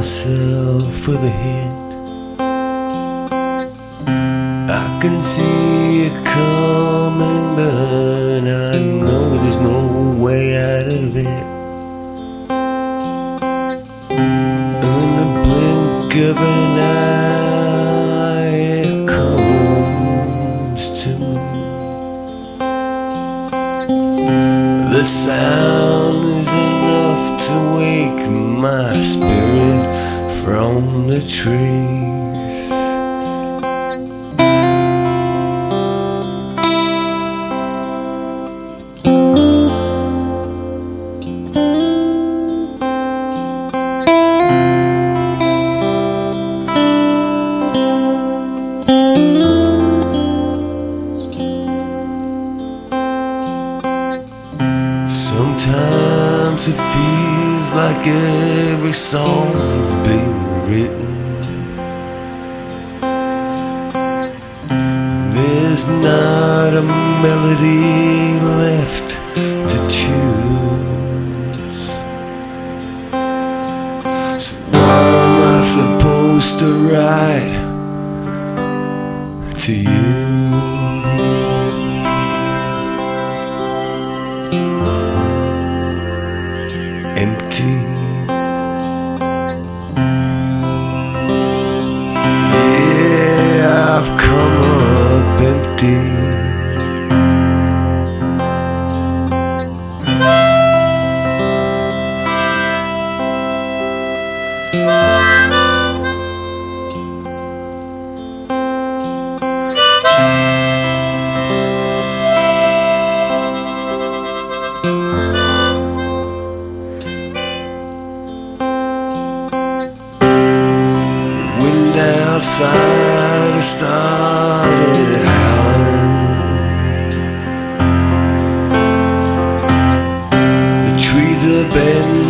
myself with a hit. I can see it coming, but I know there's no way out of it. In the blink of an eye, it comes to me. The sound is enough to wake my spirit from the trees. Sometimes it feels like every song's been written. There's not a melody left to choose. So what am I supposed to write to you? Empty. Yeah, I've come up empty. Outside it started howling. The trees are bent